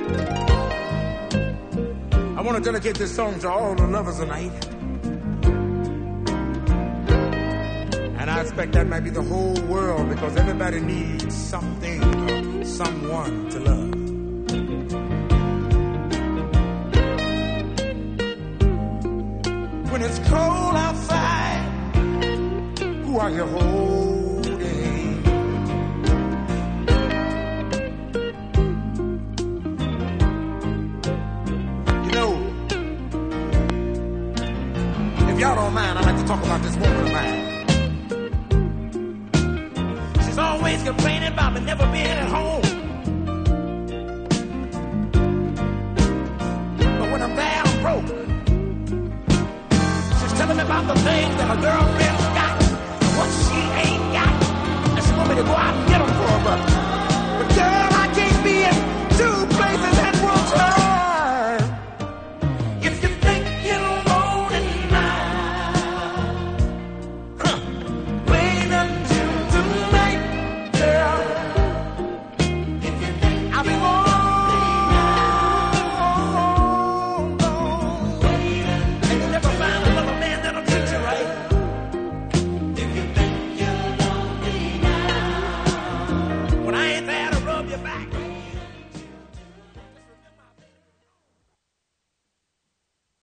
I want to dedicate this song to all the lovers tonight. And I expect that might be the whole world, because everybody needs something or someone to love. When it's cold outside, who are you holding? You know, if y'all don't mind, I'd like to talk about this woman of mine. She's always complaining about me never being